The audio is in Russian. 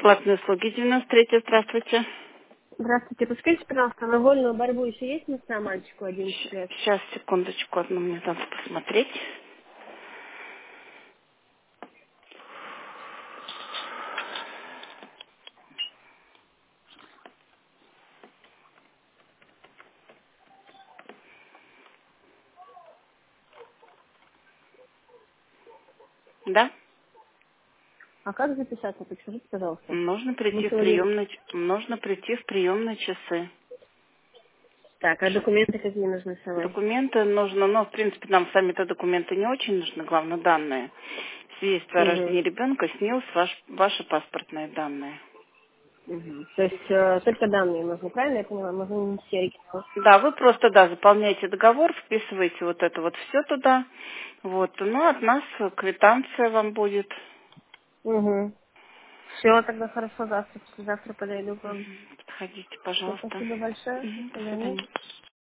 Платные услуги 93, здравствуйте. Здравствуйте. Подскажите, пожалуйста, на вольную борьбу еще есть места мальчику 11 лет? Сейчас, секундочку, одну мне надо посмотреть. Да? А как записаться? Подскажите, пожалуйста. Нужно Мы прийти в сегодня... приемные часы. Так, а документы какие нужны с собой? Документы нужно, в принципе, нам сами-то документы не очень нужны, главное, данные. Свидетельство о Угу. рождении ребенка, СНИЛС, ваши паспортные данные. Угу. То есть только данные нужны, правильно я поняла? Можно не все регистрировать. Да, вы просто, заполняете договор, вписываете вот это вот все туда. Вот, от нас квитанция вам будет. Угу. Все, тогда хорошо, завтра, послезавтра подойду к вам. Подходите, Всё, пожалуйста. спасибо большое. До До свидания. свидания.